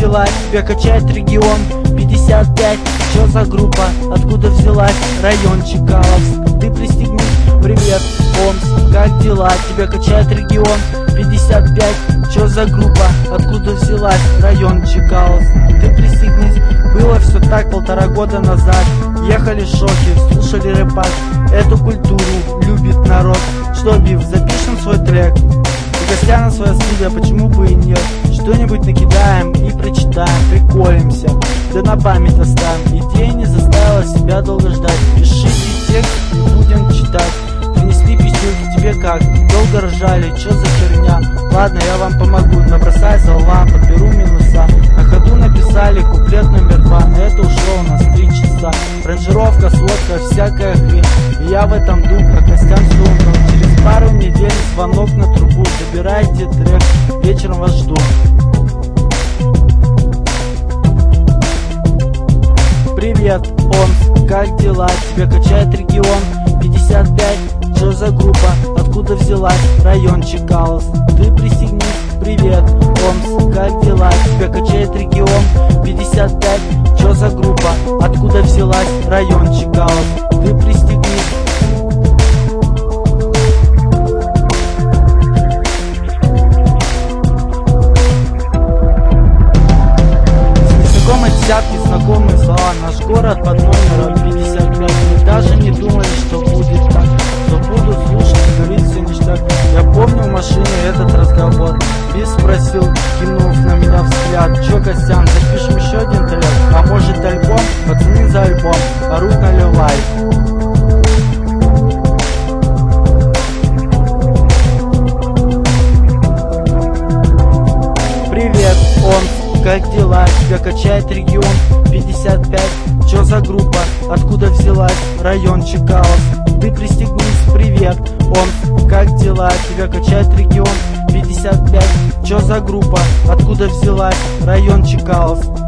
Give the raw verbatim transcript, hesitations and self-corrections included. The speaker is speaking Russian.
взялась? Тебя качает регион пятьдесят пять. Чё за группа? Откуда взялась? Район Чкаловск. Ты пристегнись, привет, Омск. Как дела? Тебя качает регион пятьдесят пять. Чё за группа? Откуда взялась? Район Чкаловск. Ты пристегнись. Было все так полтора года назад. Ехали шоки, слушали рэпак. Эту культуру любит народ. Что, Биф, запишем свой трек? У Костяна своя студия, почему бы и нет? Что-нибудь накидаем и прочитаем, приколимся, да на память оставим. Идея не заставила себя долго ждать. Пишите текст и будем читать. Принесли писюльки, тебе как? Долго ржали, чё за херня? Ладно, я вам помогу, набросай залвам, подберу минуса. На ходу написали куплет номер два, на это ушло у нас три часа. Ранжировка, сводка, всякая хрень. И я в этом духе, как Костян сумнул. Через пару недель звонок на трубу. Забирайте трек, вечером вас жду. Привет, Омск, как дела? Тебя качает регион пятьдесят пять. Что за группа? Откуда взялась? Район Чкаловск. Ты пристегнись, привет, Омск, как дела? Тебя качает регион пятьдесят пять. Что за группа? Откуда взялась? Район Чкаловск. Ты пристегнись. Десятки знакомые слова, наш город под номером пятьдесят пять. Мы даже не думали, что будет так, что буду слушать и говорить все ништяк. Я помню в машине этот разговор. Биф спросил, кинув на меня взгляд: чё, Костян, запишем еще один трек? А может альбом? Пацаны за альбом, орут наливай. Привет, Омск, как дела? Тебя качает регион пятьдесят пять. Чё за группа? Откуда взялась? Район Чкаловск. Ты пристегнись, привет, Омск, как дела? Тебя качает регион пятьдесят пять. Чё за группа? Откуда взялась? Район Чкаловск.